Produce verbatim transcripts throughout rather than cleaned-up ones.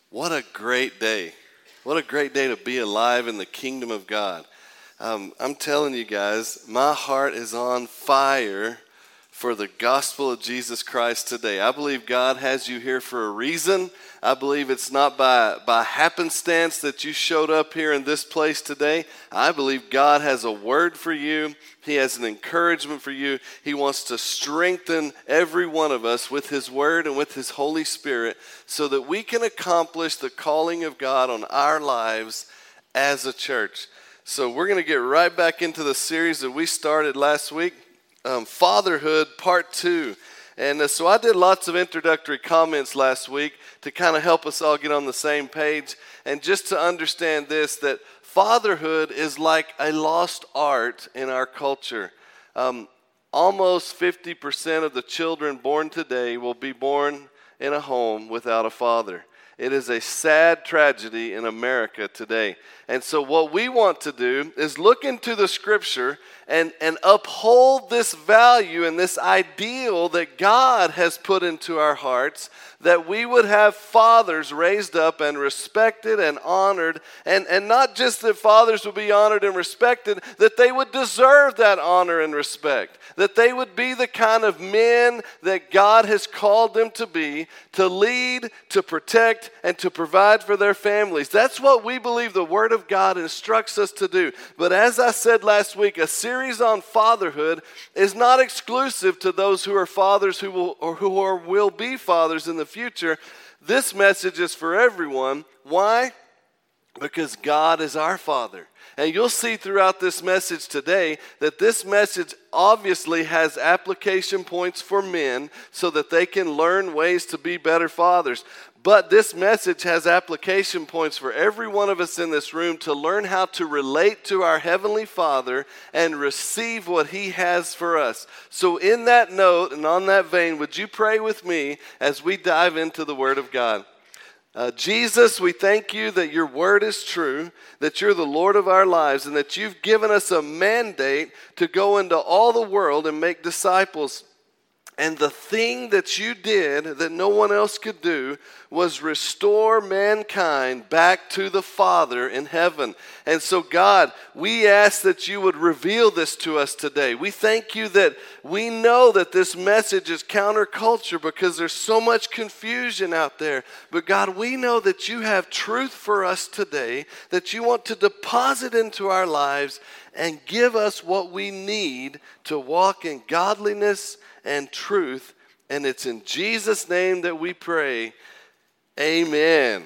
What a great day. What a great day to be alive in the kingdom of God. Um, I'm telling you guys, my heart is on fire for the gospel of Jesus Christ today. I believe God has you here for a reason. I believe it's not by, by happenstance that you showed up here in this place today. I believe God has a word for you. He has an encouragement for you. He wants to strengthen every one of us with His word and with His Holy Spirit so that we can accomplish the calling of God on our lives as a church. So we're going to get right back into the series that we started last week. Um, Fatherhood Part two. And uh, so I did lots of introductory comments last week to kind of help us all get on the same page. And just to understand this, that fatherhood is like a lost art in our culture. Um, almost fifty percent of the children born today will be born in a home without a father. It is a sad tragedy in America today. And so what we want to do is look into the scripture and, and uphold this value and this ideal that God has put into our hearts, that we would have fathers raised up and respected and honored, and, and not just that fathers would be honored and respected, that they would deserve that honor and respect, that they would be the kind of men that God has called them to be, to lead, to protect, and to provide for their families. That's what we believe the Word of God instructs us to do. But as I said last week, a series on fatherhood is not exclusive to those who are fathers who will or who are, will be fathers in the future. This message is for everyone. Why? Because God is our Father. And you'll see throughout this message today that this message obviously has application points for men so that they can learn ways to be better fathers. But this message has application points for every one of us in this room to learn how to relate to our Heavenly Father and receive what He has for us. So in that note and on that vein, would you pray with me as we dive into the Word of God? Uh, Jesus, we thank you that your word is true, that you're the Lord of our lives, and that you've given us a mandate to go into all the world and make disciples. And the thing that you did that no one else could do was restore mankind back to the Father in heaven. And so, God, we ask that you would reveal this to us today. We thank you that we know that this message is counterculture because there's so much confusion out there. But, God, we know that you have truth for us today, that you want to deposit into our lives and give us what we need to walk in godliness and truth, and it's in Jesus' name that we pray. Amen.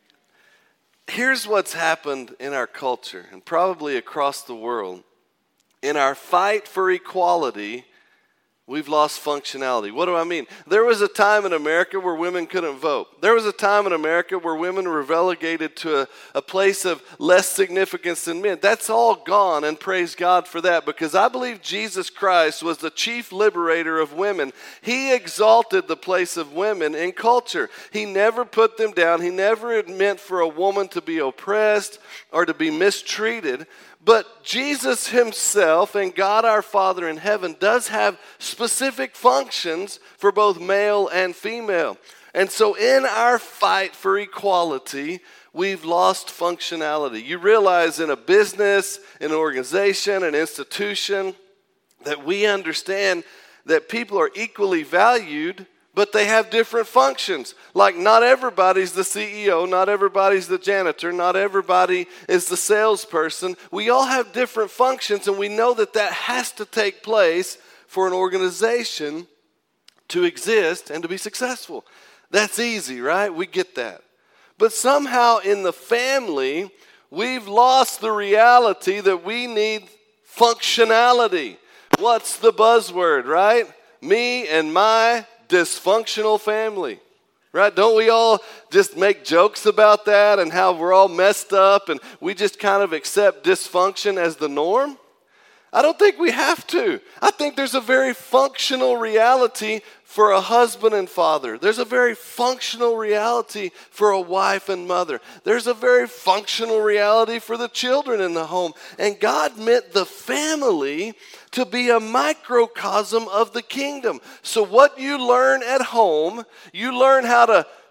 Here's what's happened in our culture, and probably across the world. In our fight for equality, we've lost functionality. What do I mean? There was a time in America where women couldn't vote. There was a time in America where women were relegated to a, a place of less significance than men. That's all gone, and praise God for that, because I believe Jesus Christ was the chief liberator of women. He exalted the place of women in culture. He never put them down. He never meant for a woman to be oppressed or to be mistreated. But Jesus himself and God our Father in heaven does have specific functions for both male and female. And so in our fight for equality, we've lost functionality. You realize in a business, in an organization, an institution, that we understand that people are equally valued, but they have different functions. Like not everybody's the C E O, not everybody's the janitor, not everybody is the salesperson. We all have different functions, and we know that that has to take place for an organization to exist and to be successful. That's easy, right? We get that. But somehow in the family, we've lost the reality that we need functionality. What's the buzzword, right? Me and my dysfunctional family, right? Don't we all just make jokes about that and how we're all messed up and we just kind of accept dysfunction as the norm? I don't think we have to. I think there's a very functional reality for a husband and father. There's a very functional reality for a wife and mother. There's a very functional reality for the children in the home. And God meant the family to be a microcosm of the kingdom. So what you learn at home, you learn how to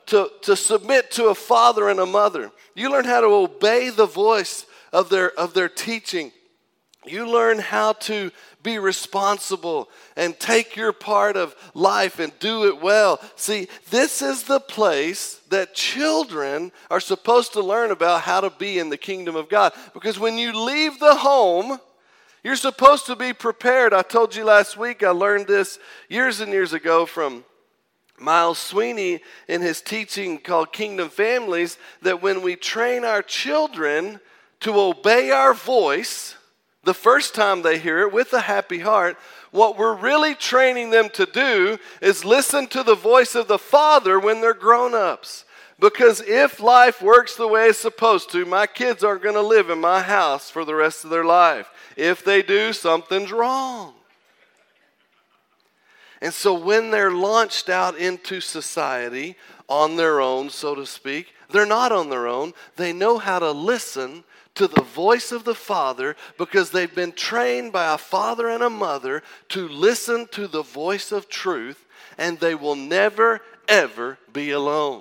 to, to submit to a father and a mother. You learn how to obey the voice of their, of their teaching. You learn how to be responsible and take your part of life and do it well. See, this is the place that children are supposed to learn about how to be in the kingdom of God. Because when you leave the home, you're supposed to be prepared. I told you last week, I learned this years and years ago from Miles Sweeney in his teaching called Kingdom Families, that when we train our children to obey our voice the first time they hear it with a happy heart, what we're really training them to do is listen to the voice of the Father when they're grown-ups. Because if life works the way it's supposed to, my kids aren't going to live in my house for the rest of their life. If they do, something's wrong. And so when they're launched out into society on their own, so to speak, they're not on their own. They know how to listen to the voice of the Father because they've been trained by a father and a mother to listen to the voice of truth, and they will never, ever be alone.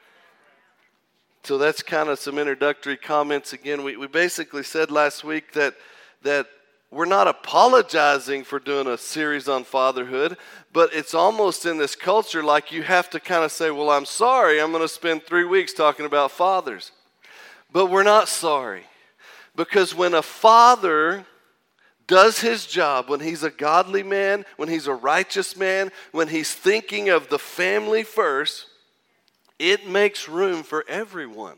So that's kind of some introductory comments. Again, we, we basically said last week that that we're not apologizing for doing a series on fatherhood, but it's almost in this culture like you have to kind of say, well, I'm sorry, I'm going to spend three weeks talking about fathers. But we're not sorry. Because when a father does his job, when he's a godly man, when he's a righteous man, when he's thinking of the family first, it makes room for everyone.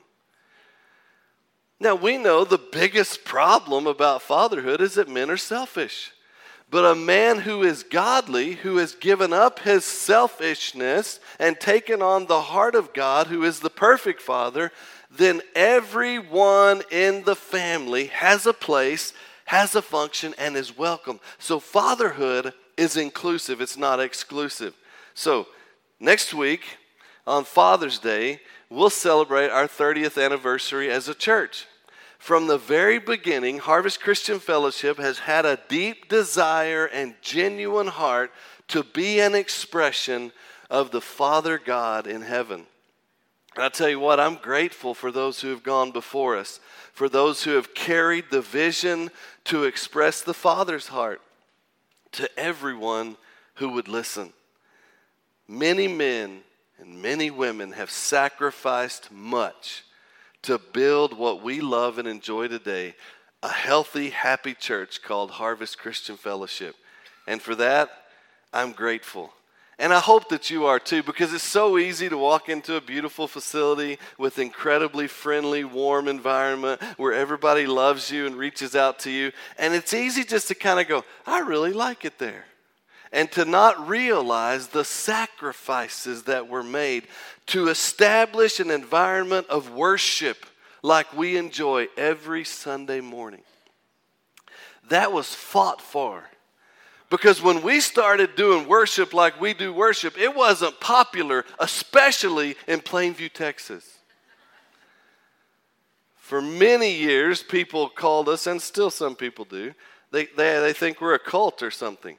Now, we know the biggest problem about fatherhood is that men are selfish. But a man who is godly, who has given up his selfishness and taken on the heart of God, who is the perfect father, then everyone in the family has a place, has a function, and is welcome. So fatherhood is inclusive. It's not exclusive. So next week on Father's Day, we'll celebrate our thirtieth anniversary as a church. From the very beginning, Harvest Christian Fellowship has had a deep desire and genuine heart to be an expression of the Father God in heaven. And I'll tell you what, I'm grateful for those who have gone before us, for those who have carried the vision to express the Father's heart to everyone who would listen. Many men and many women have sacrificed much to build what we love and enjoy today, a healthy, happy church called Harvest Christian Fellowship. And for that, I'm grateful. And I hope that you are too, because it's so easy to walk into a beautiful facility with incredibly friendly, warm environment where everybody loves you and reaches out to you. And it's easy just to kind of go, I really like it there. And to not realize the sacrifices that were made to establish an environment of worship like we enjoy every Sunday morning. That was fought for. Because when we started doing worship like we do worship, it wasn't popular, especially in Plainview, Texas. For many years, people called us, and still some people do, they, they, they think we're a cult or something.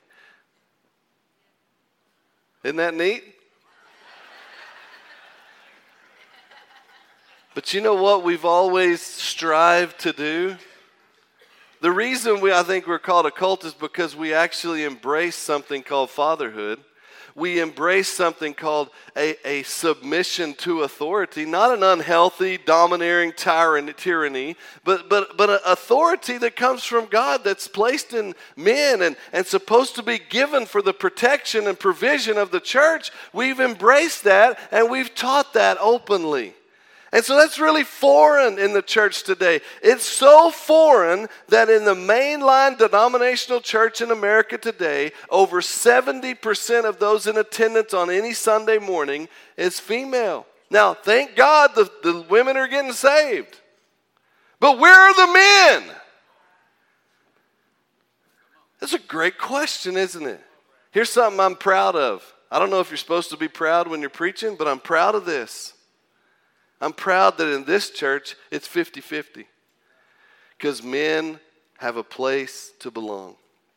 Isn't that neat? But you know what we've always strived to do? The reason we, I think we're called a cult is because we actually embrace something called fatherhood. We embrace something called a, a submission to authority, not an unhealthy, domineering tyranny, but, but, but an authority that comes from God that's placed in men and, and supposed to be given for the protection and provision of the church. We've embraced that and we've taught that openly. And so that's really foreign in the church today. It's so foreign that in the mainline denominational church in America today, over seventy percent of those in attendance on any Sunday morning is female. Now, thank God the, the women are getting saved. But where are the men? That's a great question, isn't it? Here's something I'm proud of. I don't know if you're supposed to be proud when you're preaching, but I'm proud of this. I'm proud that in this church, it's fifty-fifty. Because men have a place to belong.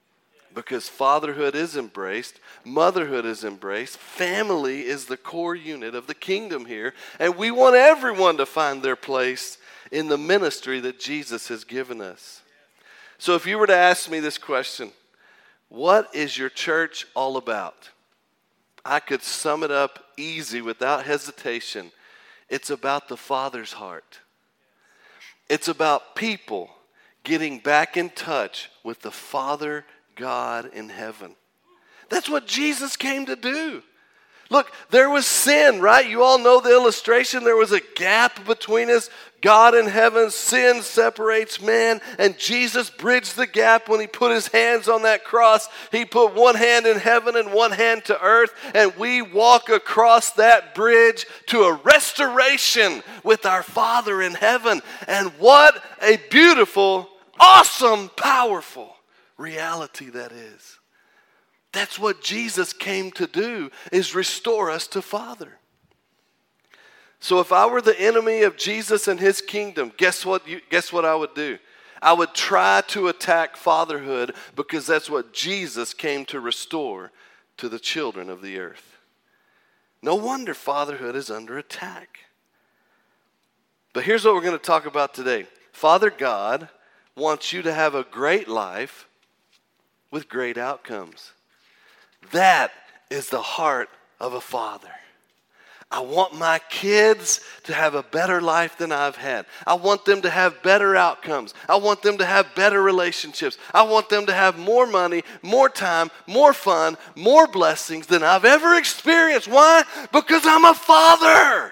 Because fatherhood is embraced, motherhood is embraced, family is the core unit of the kingdom here, and we want everyone to find their place in the ministry that Jesus has given us. So if you were to ask me this question, what is your church all about? I could sum it up easy without hesitation. It's about the Father's heart. It's about people getting back in touch with the Father God in heaven. That's what Jesus came to do. Look, there was sin, right? You all know the illustration. There was a gap between us. God in heaven, sin separates man, and Jesus bridged the gap when he put his hands on that cross. He put one hand in heaven and one hand to earth, and we walk across that bridge to a restoration with our Father in heaven. And what a beautiful, awesome, powerful reality that is. That's what Jesus came to do, is restore us to Father. So if I were the enemy of Jesus and his kingdom, guess what you, guess what I would do? I would try to attack fatherhood, because that's what Jesus came to restore to the children of the earth. No wonder fatherhood is under attack. But here's what we're going to talk about today. Father God wants you to have a great life with great outcomes. That is the heart of a father. I want my kids to have a better life than I've had. I want them to have better outcomes. I want them to have better relationships. I want them to have more money, more time, more fun, more blessings than I've ever experienced. Why? Because I'm a father.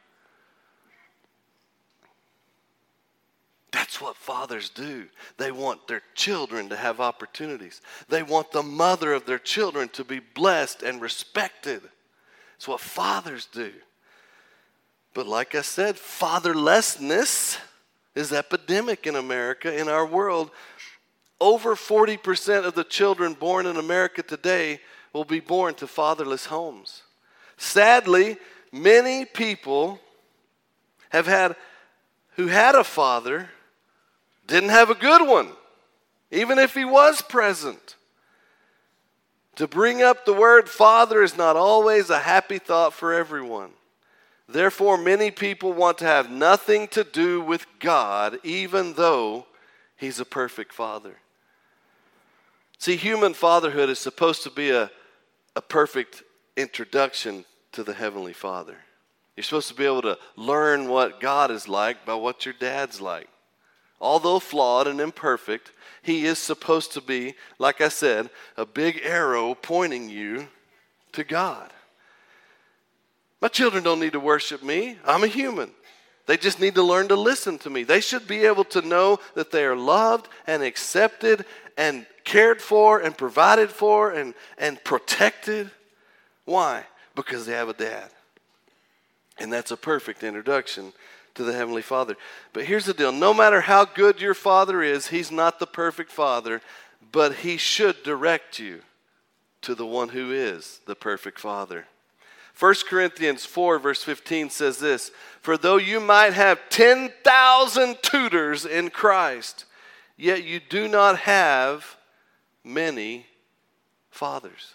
That's what fathers do. They want their children to have opportunities. They want the mother of their children to be blessed and respected. It's what fathers do. But like I said, fatherlessness is epidemic in America, in our world. Over forty percent of the children born in America today will be born to fatherless homes. Sadly, many people have had, who had a father, didn't have a good one, even if he was present. To bring up the word father is not always a happy thought for everyone. Therefore, many people want to have nothing to do with God, even though he's a perfect father. See, human fatherhood is supposed to be a, a perfect introduction to the Heavenly Father. You're supposed to be able to learn what God is like by what your dad's like. Although flawed and imperfect, he is supposed to be, like I said, a big arrow pointing you to God. My children don't need to worship me. I'm a human. They just need to learn to listen to me. They should be able to know that they are loved and accepted and cared for and provided for and, and protected. Why? Because they have a dad. And that's a perfect introduction to the Heavenly Father. But here's the deal. No matter how good your father is, he's not the perfect father, but he should direct you to the one who is the perfect father. First Corinthians four verse fifteen says this, "For though you might have ten thousand tutors in Christ, yet you do not have many fathers."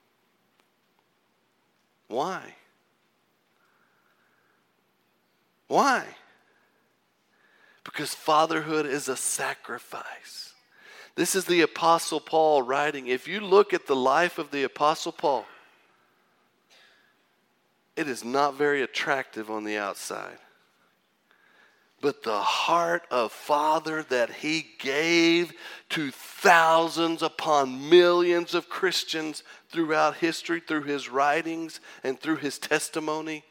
Why? Why? Because fatherhood is a sacrifice. This is the Apostle Paul writing. If you look at the life of the Apostle Paul, it is not very attractive on the outside. But the heart of Father that he gave to thousands upon millions of Christians throughout history, through his writings and through his testimony,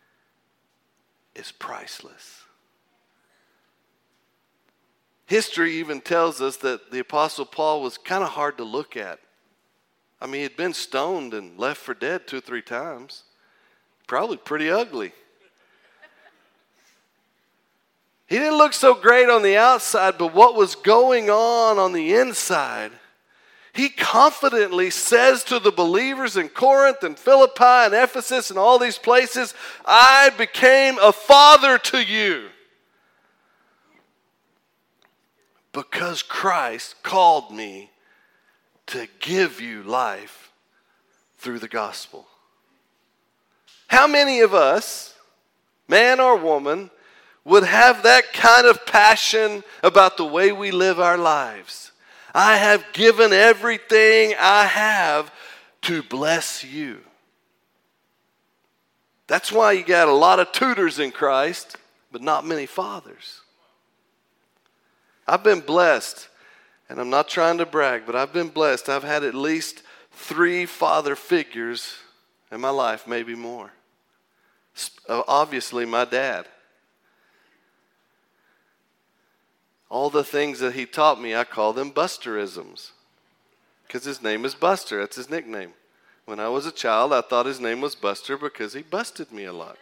is priceless. History even tells us that the Apostle Paul was kind of hard to look at. I mean, he'd been stoned and left for dead two or three times. Probably pretty ugly. He didn't look so great on the outside, but what was going on on the inside, he confidently says to the believers in Corinth and Philippi and Ephesus and all these places, "I became a father to you because Christ called me to give you life through the gospel. How many of us, man or woman, would have that kind of passion about the way we live our lives? I have given everything I have to bless you. That's why you got a lot of tutors in Christ, but not many fathers. I've been blessed, and I'm not trying to brag, but I've been blessed. I've had at least three father figures in my life, maybe more. Obviously, my dad. All the things that he taught me, I call them Busterisms, because his name is Buster. That's his nickname. When I was a child, I thought his name was Buster because he busted me a lot.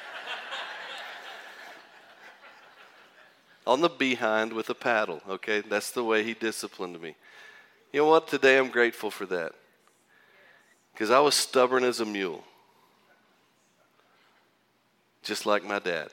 On the behind with a paddle, okay? That's the way he disciplined me. You know what? Today I'm grateful for that, because I was stubborn as a mule, just like my dad.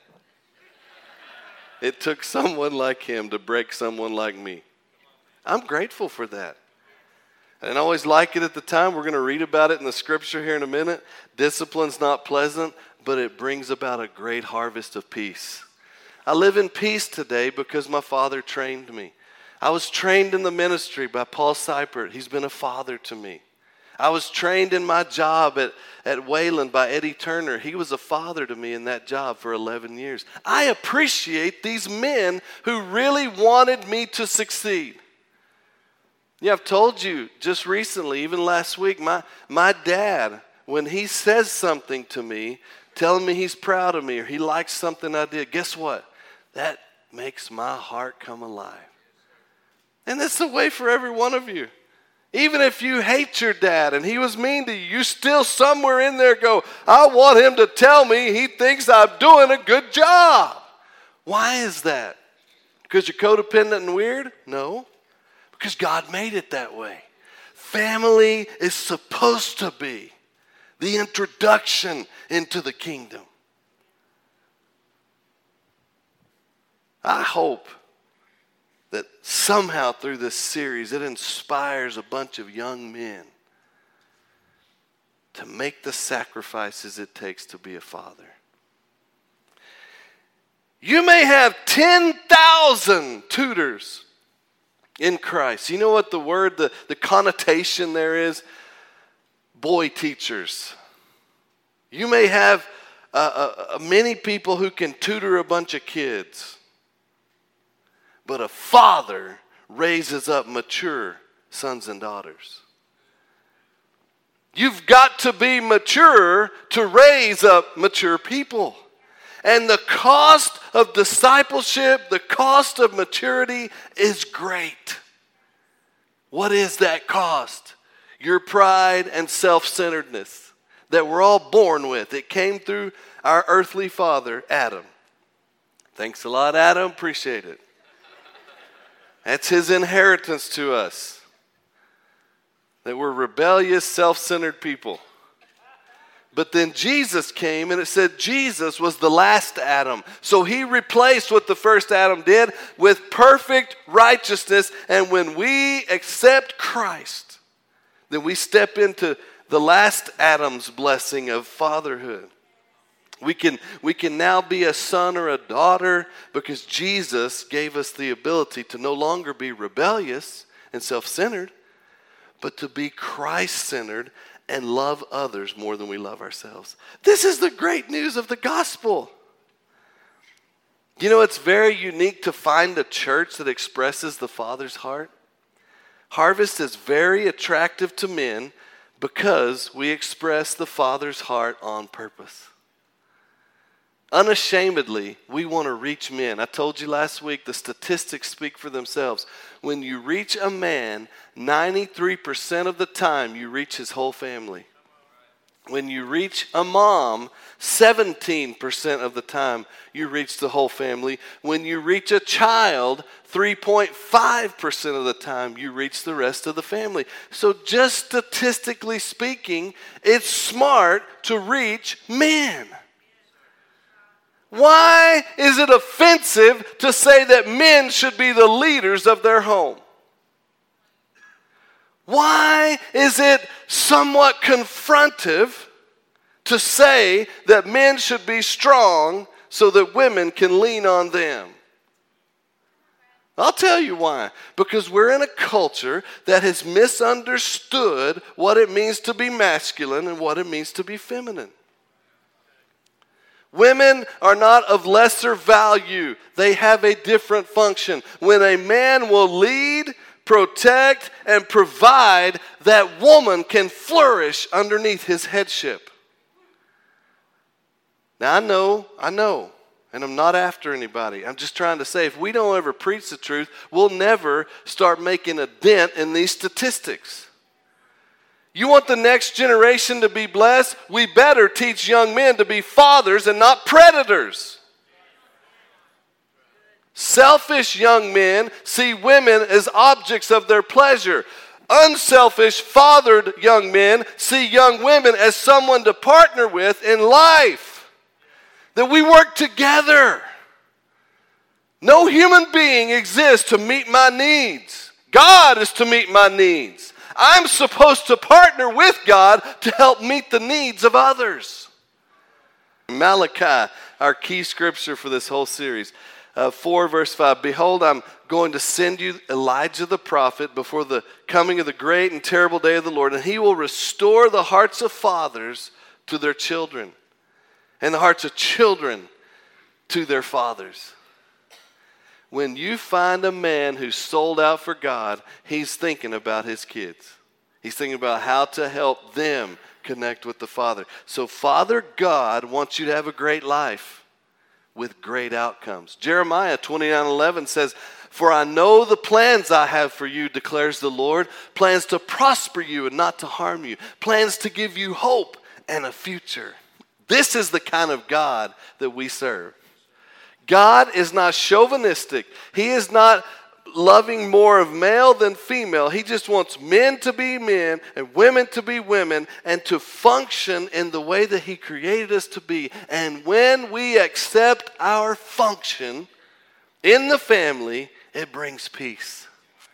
It took someone like him to break someone like me. I'm grateful for that. I didn't always like it at the time. We're going to read about it in the scripture here in a minute. Discipline's not pleasant, but it brings about a great harvest of peace. I live in peace today because my father trained me. I was trained in the ministry by Paul Seipert. He's been a father to me. I was trained in my job at, at Wayland by Eddie Turner. He was a father to me in that job for eleven years. I appreciate these men who really wanted me to succeed. Yeah, I've told you just recently, even last week, my, my dad, when he says something to me, telling me he's proud of me or he likes something I did, guess what? That makes my heart come alive. And that's the way for every one of you. Even if you hate your dad and he was mean to you, you still somewhere in there go, I want him to tell me he thinks I'm doing a good job. Why is that? Because you're codependent and weird? No. Because God made it that way. Family is supposed to be the introduction into the kingdom. I hope that somehow through this series it inspires a bunch of young men to make the sacrifices it takes to be a father. You may have ten thousand tutors in Christ. You know what the word, the, the connotation there is? Boy teachers. You may have uh, uh, many people who can tutor a bunch of kids. But a father raises up mature sons and daughters. You've got to be mature to raise up mature people. And the cost of discipleship, the cost of maturity is great. What is that cost? Your pride and self-centeredness that we're all born with. It came through our earthly father, Adam. Thanks a lot, Adam. Appreciate it. That's his inheritance to us. That we're rebellious, self-centered people. But then Jesus came and it said Jesus was the last Adam. So he replaced what the first Adam did with perfect righteousness. And when we accept Christ, then we step into the last Adam's blessing of fatherhood. We can, we can now be a son or a daughter because Jesus gave us the ability to no longer be rebellious and self-centered, but to be Christ-centered and love others more than we love ourselves. This is the great news of the gospel. You know, it's very unique to find a church that expresses the Father's heart. Harvest is very attractive to men because we express the Father's heart on purpose. Unashamedly, we want to reach men. I told you last week, the statistics speak for themselves. When you reach a man, ninety-three percent of the time you reach his whole family. When you reach a mom, seventeen percent of the time you reach the whole family. When you reach a child, three point five percent of the time you reach the rest of the family. So just statistically speaking, it's smart to reach men. Why is it offensive to say that men should be the leaders of their home? Why is it somewhat confrontive to say that men should be strong so that women can lean on them? I'll tell you why. Because we're in a culture that has misunderstood what it means to be masculine and what it means to be feminine. Women are not of lesser value. They have a different function. When a man will lead, protect, and provide, that woman can flourish underneath his headship. Now, I know, I know, and I'm not after anybody. I'm just trying to say, if we don't ever preach the truth, we'll never start making a dent in these statistics. You want the next generation to be blessed? We better teach young men to be fathers and not predators. Selfish young men see women as objects of their pleasure. Unselfish, fathered young men see young women as someone to partner with in life. That we work together. No human being exists to meet my needs. God is to meet my needs. I'm supposed to partner with God to help meet the needs of others. Malachi, our key scripture for this whole series, uh, four verse five. Behold, I'm going to send you Elijah the prophet before the coming of the great and terrible day of the Lord, and he will restore the hearts of fathers to their children, and the hearts of children to their fathers. When you find a man who's sold out for God, he's thinking about his kids. He's thinking about how to help them connect with the Father. So Father God wants you to have a great life with great outcomes. Jeremiah twenty-nine eleven says, for I know the plans I have for you, declares the Lord, plans to prosper you and not to harm you, plans to give you hope and a future. This is the kind of God that we serve. God is not chauvinistic. He is not loving more of male than female. He just wants men to be men and women to be women and to function in the way that he created us to be. And when we accept our function in the family, it brings peace.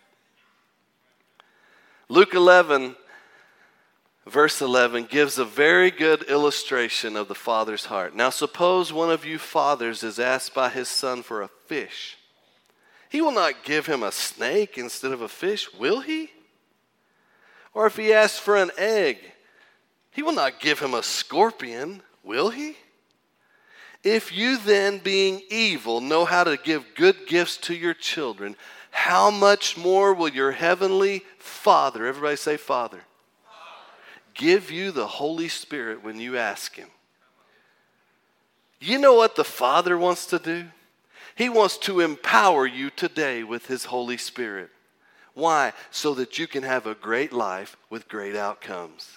Luke eleven verse eleven gives a very good illustration of the father's heart. Now suppose one of you fathers is asked by his son for a fish. He will not give him a snake instead of a fish, will he? Or if he asks for an egg, he will not give him a scorpion, will he? If you then, being evil, know how to give good gifts to your children, how much more will your heavenly Father, everybody say Father, give you the Holy Spirit when you ask him? You know what the Father wants to do? He wants to empower you today with his Holy Spirit. Why? So that you can have a great life with great outcomes.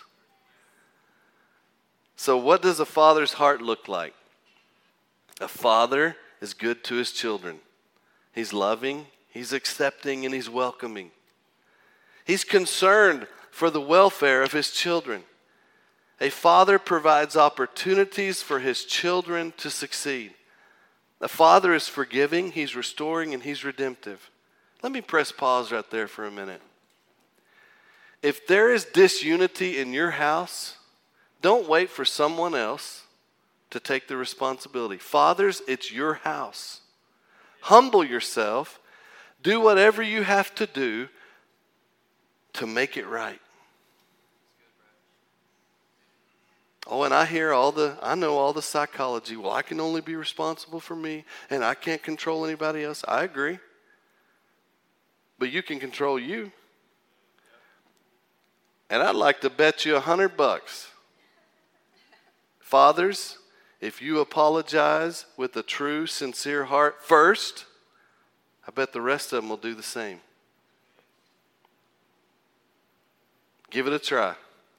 So what does a father's heart look like? A father is good to his children. He's loving, he's accepting, and he's welcoming. He's concerned for the welfare of his children. A father provides opportunities for his children to succeed. A father is forgiving, he's restoring, and he's redemptive. Let me press pause right there for a minute. If there is disunity in your house, don't wait for someone else to take the responsibility. Fathers, it's your house. Humble yourself. Do whatever you have to do to make it right. Oh, and I hear all the, I know all the psychology. Well, I can only be responsible for me, and I can't control anybody else. I agree. But you can control you. And I'd like to bet you a hundred bucks. Fathers, if you apologize with a true, sincere heart first, I bet the rest of them will do the same. Give it a try.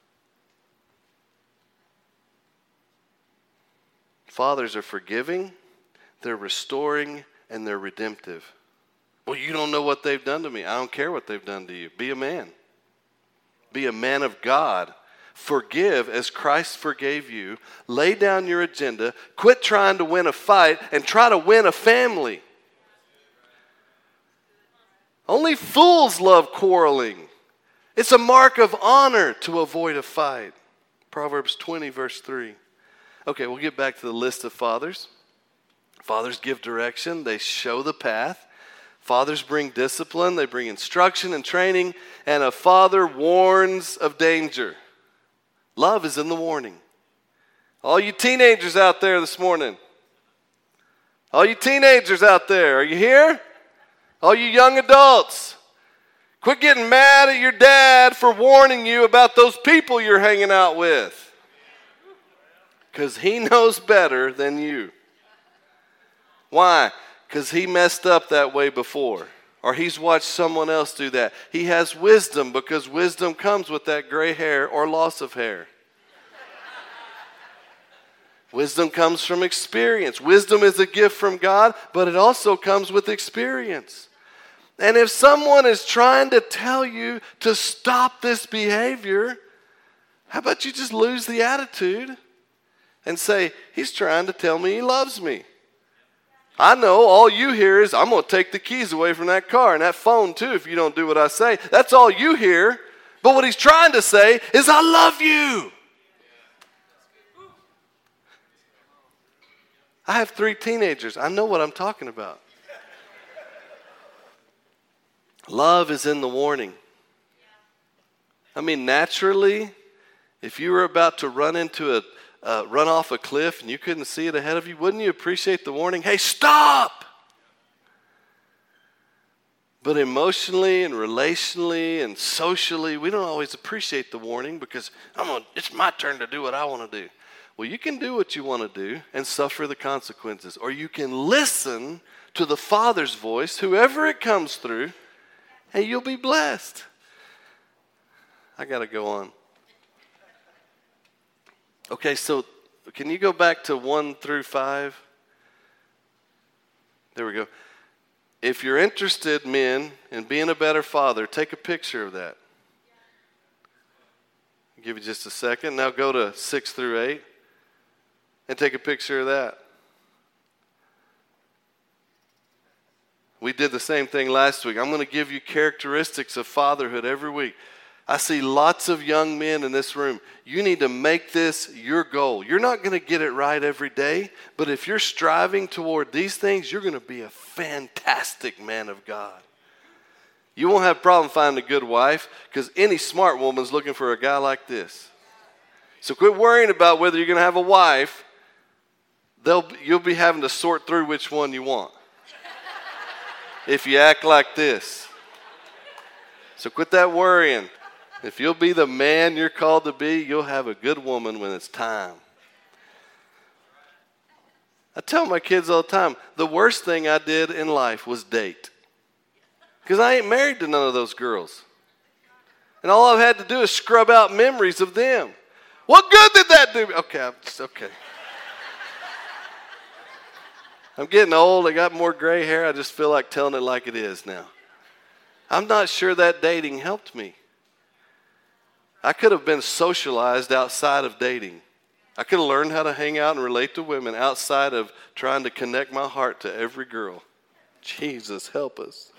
Fathers are forgiving, they're restoring, and they're redemptive. Well, you don't know what they've done to me. I don't care what they've done to you. Be a man. Be a man of God. Forgive as Christ forgave you. Lay down your agenda. Quit trying to win a fight and try to win a family. Only fools love quarreling It's a mark of honor to avoid a fight. Proverbs twenty, verse three. Okay, we'll get back to the list of fathers. Fathers give direction. They show the path. Fathers bring discipline. They bring instruction and training. And a father warns of danger. Love is in the warning. All you teenagers out there this morning. All you teenagers out there, are you here? All you young adults. Quit getting mad at your dad for warning you about those people you're hanging out with. Because he knows better than you. Why? Because he messed up that way before. Or he's watched someone else do that. He has wisdom because wisdom comes with that gray hair or loss of hair. Wisdom comes from experience. Wisdom is a gift from God, but it also comes with experience. And if someone is trying to tell you to stop this behavior, how about you just lose the attitude and say, he's trying to tell me he loves me. I know all you hear is, I'm going to take the keys away from that car and that phone too if you don't do what I say. That's all you hear. But what he's trying to say is, I love you. I have three teenagers. I know what I'm talking about. Love is in the warning. I mean, naturally, if you were about to run into a, uh, run off a cliff and you couldn't see it ahead of you, wouldn't you appreciate the warning? Hey, stop! But emotionally and relationally and socially, we don't always appreciate the warning because I'm gonna, it's my turn to do what I want to do. Well, you can do what you want to do and suffer the consequences. Or you can listen to the Father's voice, whoever it comes through, and you'll be blessed. I got to go on. Okay, so can you go back to one through five? There we go. If you're interested, men, in being a better father, take a picture of that. I'll give you just a second. Now go to six through eight and take a picture of that. We did the same thing last week. I'm going to give you characteristics of fatherhood every week. I see lots of young men in this room. You need to make this your goal. You're not going to get it right every day, but if you're striving toward these things, you're going to be a fantastic man of God. You won't have a problem finding a good wife because any smart woman's looking for a guy like this. So quit worrying about whether you're going to have a wife. They'll, you'll be having to sort through which one you want if you act like this. So quit that worrying. If you'll be the man you're called to be, you'll have a good woman when it's time. I tell my kids all the time, the worst thing I did in life was date. Because I ain't married to none of those girls. And all I've had to do is scrub out memories of them. What good did that do? Okay, I'm just, okay. I'm getting old. I got more gray hair. I just feel like telling it like it is now. I'm not sure that dating helped me. I could have been socialized outside of dating. I could have learned how to hang out and relate to women outside of trying to connect my heart to every girl. Jesus, help us.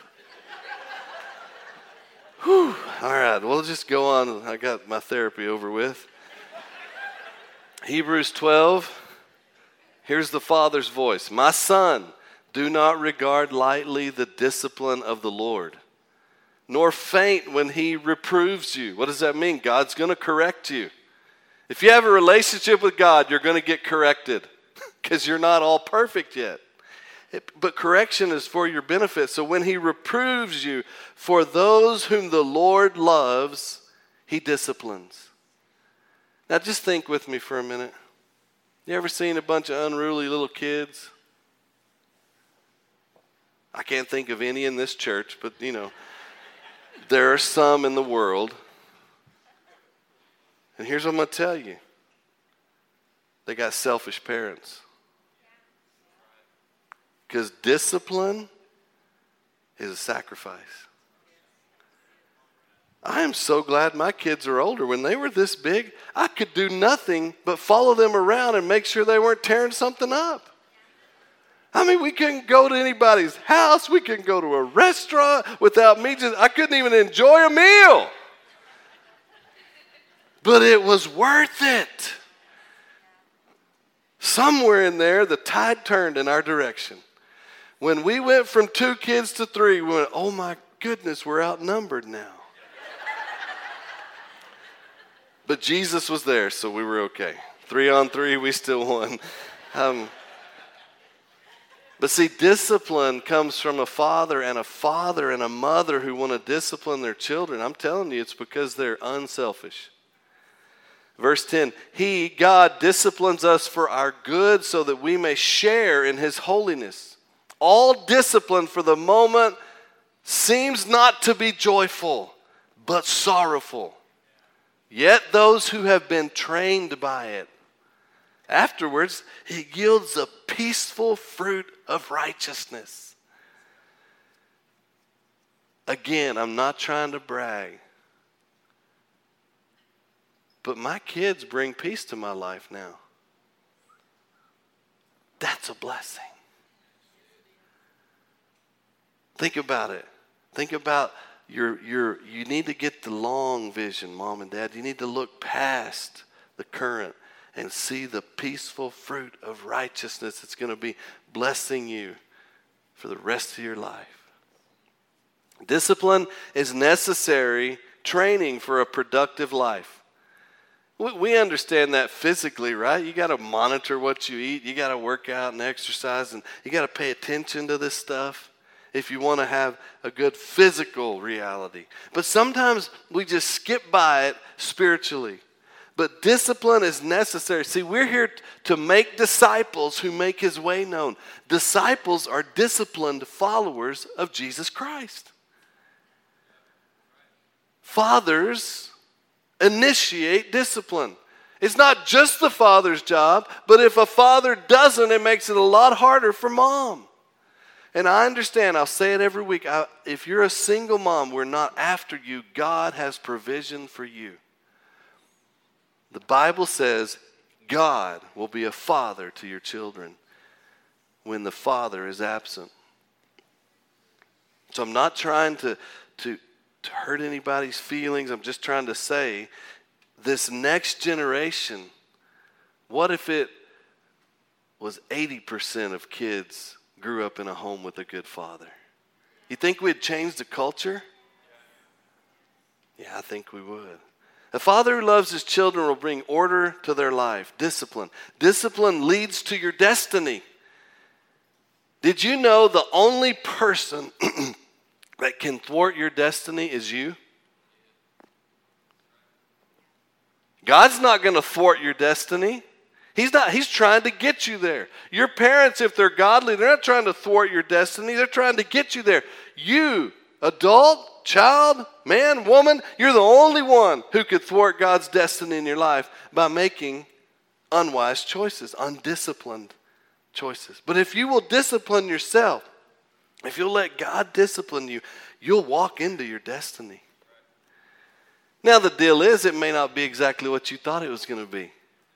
Whew. All right, we'll just go on. I got my therapy over with. Hebrews twelve. Here's the Father's voice. My son, do not regard lightly the discipline of the Lord, nor faint when he reproves you. What does that mean? God's going to correct you. If you have a relationship with God, you're going to get corrected because you're not all perfect yet. It, but correction is for your benefit. So when he reproves you, for those whom the Lord loves, he disciplines. Now just think with me for a minute. You ever seen a bunch of unruly little kids? I can't think of any in this church, but you know, there are some in the world. And here's what I'm going to tell you. They got selfish parents. Because discipline is a sacrifice. I am so glad my kids are older. When they were this big, I could do nothing but follow them around and make sure they weren't tearing something up. I mean, we couldn't go to anybody's house. We couldn't go to a restaurant without me. Just, I couldn't even enjoy a meal but it was worth it. Somewhere in there, the tide turned in our direction. When we went from two kids to three, we went, oh my goodness, we're outnumbered now. But Jesus was there, so we were okay. Three on three, we still won. Um, but see, discipline comes from a father and a father and a mother who want to discipline their children. I'm telling you, it's because they're unselfish. Verse ten, He, God, disciplines us for our good so that we may share in His holiness. All discipline for the moment seems not to be joyful, but sorrowful. Yet those who have been trained by it, afterwards, it yields a peaceful fruit of righteousness. Again, I'm not trying to brag, but my kids bring peace to my life now. That's a blessing. Think about it. Think about your, your, you need to get the long vision, Mom and Dad. You need to look past the current and see the peaceful fruit of righteousness that's going to be blessing you for the rest of your life. Discipline is necessary training for a productive life. We understand that physically, right? You got to monitor what you eat. You got to work out and exercise, and you got to pay attention to this stuff if you want to have a good physical reality. But sometimes we just skip by it spiritually. But discipline is necessary. See, we're here to make disciples who make His way known. Disciples are disciplined followers of Jesus Christ. Fathers initiate discipline. It's not just the father's job, but if a father doesn't, it makes it a lot harder for mom. And I understand, I'll say it every week, I, if you're a single mom, we're not after you. God has provision for you. The Bible says God will be a father to your children when the father is absent. So I'm not trying to, to, to hurt anybody's feelings. I'm just trying to say this next generation, what if it was eighty percent of kids grew up in a home with a good father? You think we'd change the culture? Yeah, I think we would. A father who loves his children will bring order to their life, discipline. Discipline leads to your destiny. Did you know the only person that can thwart your destiny is you? God's not going to thwart your destiny. He's not. He's trying to get you there. Your parents, if they're godly, they're not trying to thwart your destiny. They're trying to get you there. You, adult, child, man, woman, you're the only one who could thwart God's destiny in your life by making unwise choices, undisciplined choices. But if you will discipline yourself, if you'll let God discipline you, you'll walk into your destiny. Now the deal is, it may not be exactly what you thought it was going to be.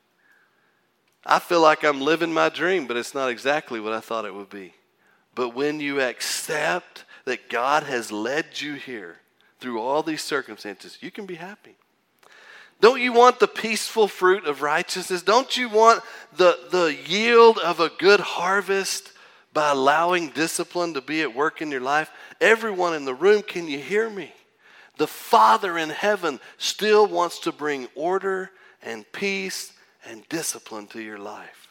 I feel like I'm living my dream, but it's not exactly what I thought it would be. But when you accept that God has led you here through all these circumstances, you can be happy. Don't you want the peaceful fruit of righteousness? Don't you want the, the yield of a good harvest by allowing discipline to be at work in your life? Everyone in the room, can you hear me? The Father in heaven still wants to bring order and peace and discipline to your life.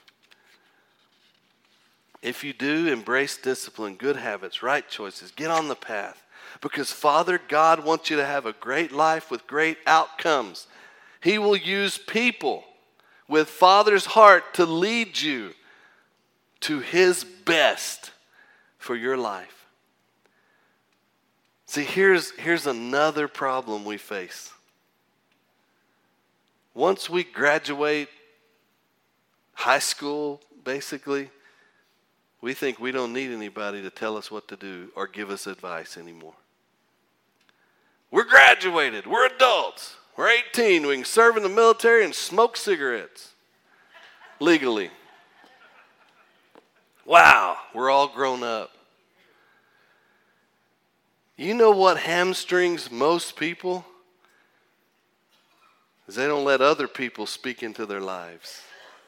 If you do embrace discipline, good habits, right choices, get on the path. Because Father God wants you to have a great life with great outcomes. He will use people with Father's heart to lead you to His best for your life. See, here's, here's another problem we face. Once we graduate high school, basically, we think we don't need anybody to tell us what to do or give us advice anymore. We're graduated. We're adults. We're eighteen. We can serve in the military and smoke cigarettes legally. Wow, we're all grown up. You know what hamstrings most people? is they don't let other people speak into their lives.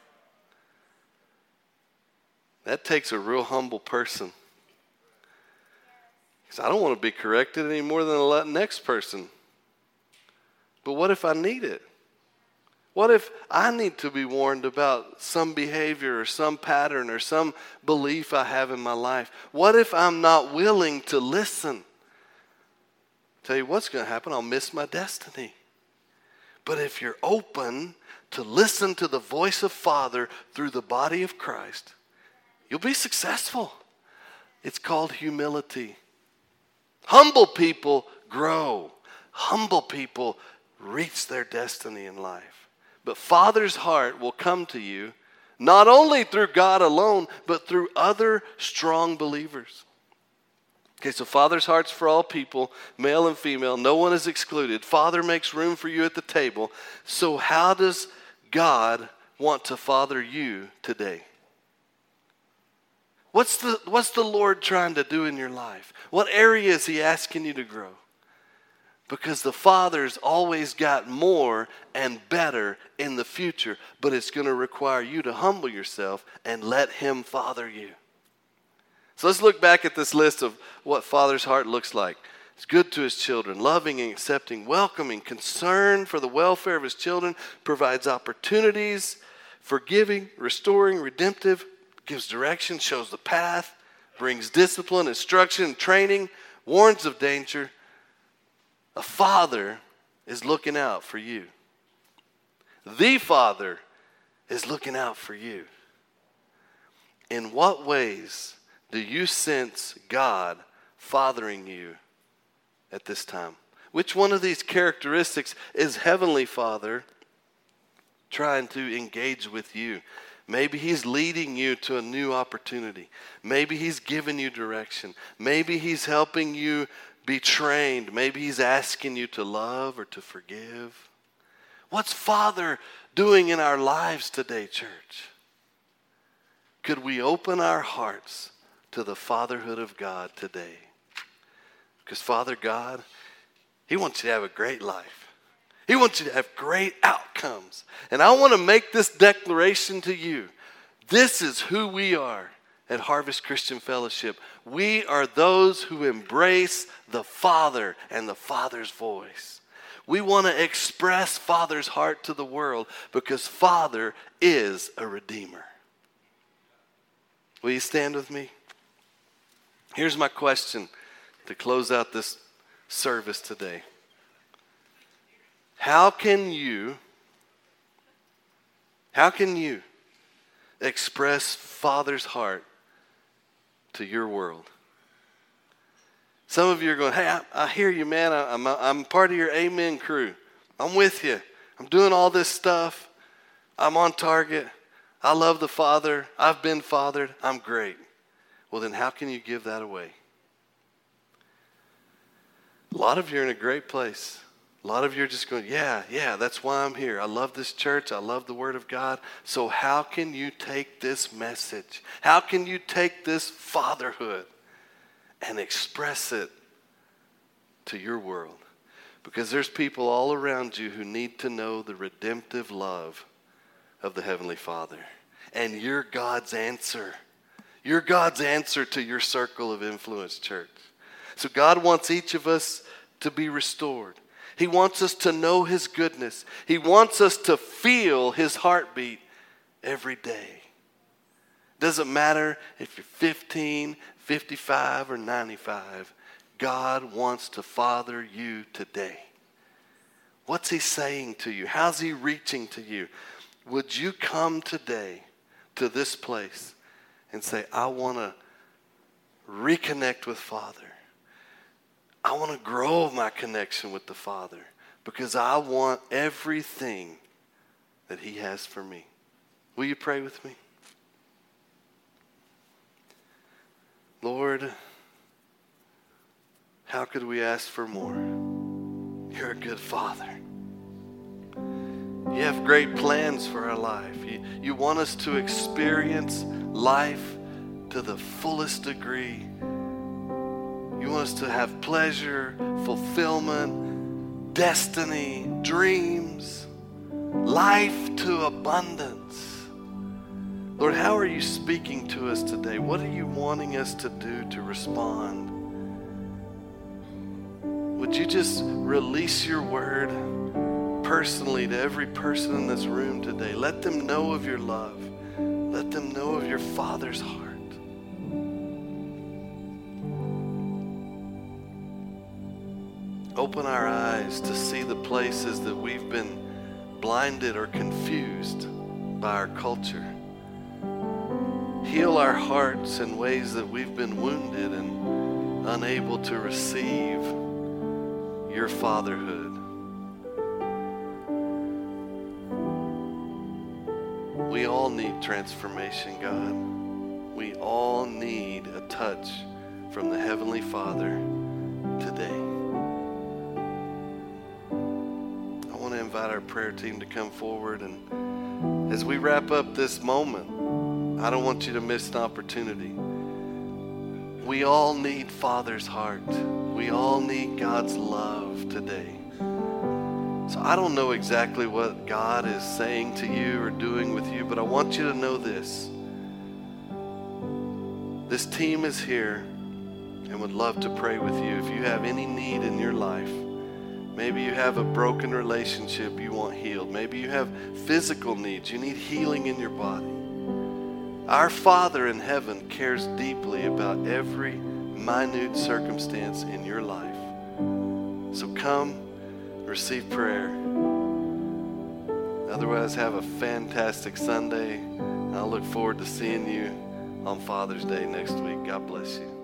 That takes a real humble person. Because I don't want to be corrected any more than the next person. But what if I need it? What if I need to be warned about some behavior or some pattern or some belief I have in my life? What if I'm not willing to listen? Tell you what's going to happen, I'll miss my destiny. But if you're open to listen to the voice of Father through the body of Christ, you'll be successful. It's called humility. Humble people grow. Humble people reach their destiny in life. But Father's heart will come to you not only through God alone, but through other strong believers. Okay, so Father's heart's for all people, male and female. No one is excluded. Father makes room for you at the table. So how does God want to father you today? What's the, what's the Lord trying to do in your life? What area is He asking you to grow? Because the Father's always got more and better in the future, but it's going to require you to humble yourself and let Him father you. So let's look back at this list of what Father's heart looks like. He's good to His children, loving and accepting, welcoming, concerned for the welfare of His children, provides opportunities, forgiving, restoring, redemptive, gives direction, shows the path, brings discipline, instruction, training, warns of danger. A father is looking out for you. The Father is looking out for you. In what ways do you sense God fathering you at this time? Which one of these characteristics is Heavenly Father trying to engage with you? Maybe He's leading you to a new opportunity. Maybe He's giving you direction. Maybe He's helping you be trained. Maybe He's asking you to love or to forgive. What's Father doing in our lives today, church? Could we open our hearts to the fatherhood of God today? Because Father God, He wants you to have a great life. He wants you to have great outcomes. And I want to make this declaration to you. This is who we are at Harvest Christian Fellowship. We are those who embrace the Father and the Father's voice. We want to express Father's heart to the world because Father is a Redeemer. Will you stand with me? Here's my question to close out this service today. How can you, how can you express Father's heart to your world? Some of you are going, hey, I, I hear you, man. I, I'm, I'm part of your Amen crew. I'm with you. I'm doing all this stuff. I'm on target. I love the Father. I've been fathered. I'm great. Well, then how can you give that away? A lot of you are in a great place. A lot of you are just going, yeah, yeah, that's why I'm here. I love this church. I love the Word of God. So how can you take this message? How can you take this fatherhood and express it to your world? Because there's people all around you who need to know the redemptive love of the Heavenly Father. And you're God's answer. You're God's answer to your circle of influence, church. So God wants each of us to be restored. He wants us to know His goodness. He wants us to feel His heartbeat every day. Doesn't matter if you're fifteen, fifty-five, or ninety-five. God wants to father you today. What's He saying to you? How's He reaching to you? Would you come today to this place and say, I want to reconnect with Father. I want to grow my connection with the Father because I want everything that He has for me. Will you pray with me? Lord, how could we ask for more? You're a good Father. You have great plans for our life. You, you want us to experience life to the fullest degree. You want us to have pleasure, fulfillment, destiny, dreams. life to abundance. Lord, how are you speaking to us today? What are you wanting us to do to respond? Would you just release your word personally to every person in this room today? Let them know of your love. Let them know of your Father's heart. Open our eyes to see the places that we've been blinded or confused by our culture. Heal our hearts in ways that we've been wounded and unable to receive your fatherhood. We all need transformation, God. We all need a touch from the Heavenly Father today. I want to invite our prayer team to come forward, and as we wrap up this moment, I don't want you to miss an opportunity. We all need Father's heart. We all need God's love today. So I don't know exactly what God is saying to you or doing with you, but I want you to know this. This team is here and would love to pray with you. If you have any need in your life, maybe you have a broken relationship you want healed. Maybe you have physical needs. You need healing in your body. Our Father in heaven cares deeply about every minute circumstance in your life. So come, receive prayer. Otherwise, have a fantastic Sunday. I'll look forward to seeing you on Father's Day next week. God bless you.